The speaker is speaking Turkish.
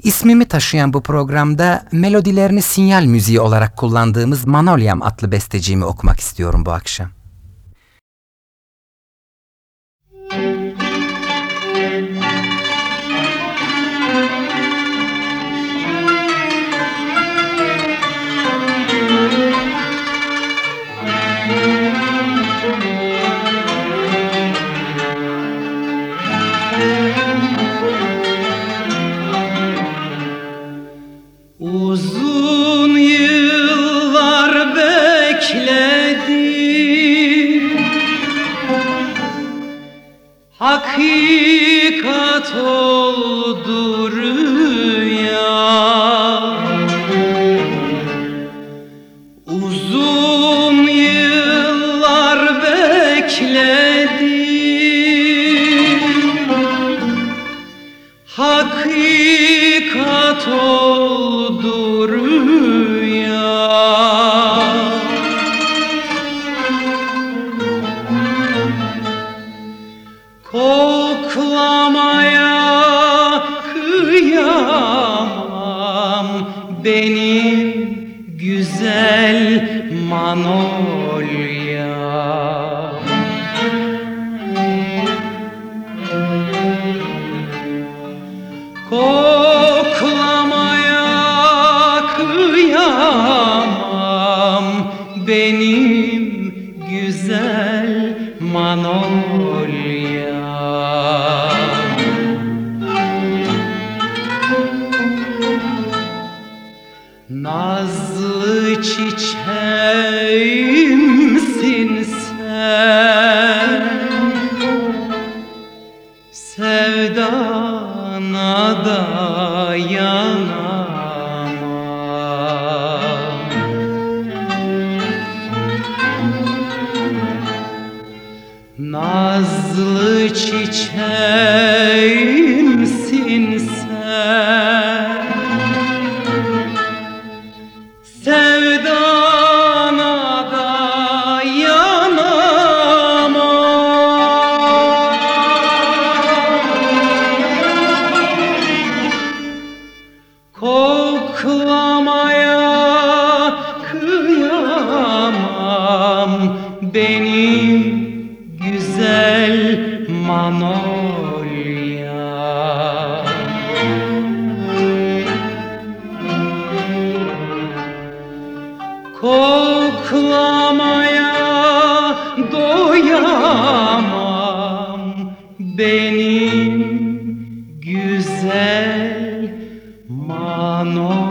İsmimi taşıyan bu programda melodilerini sinyal müziği olarak kullandığımız Manolyam adlı besteciğimi okumak istiyorum bu akşam. Uzun yıllar bekledim, hakikat oldu rüya. Uzun yıllar bekledim, hakikat oldu rüya. Koklamaya kıyamam benim güzel Manolya. Koklamaya kıyamam benim güzel Manolya. Nazlı çiçeğimsin sen, sevdana dayanamam. Nazlı çiçeğimsin sen, sevdana dayanamam. Koklamaya kıyamam benim güzel Manolya. Koklamaya doyamam benim güzel Manolya.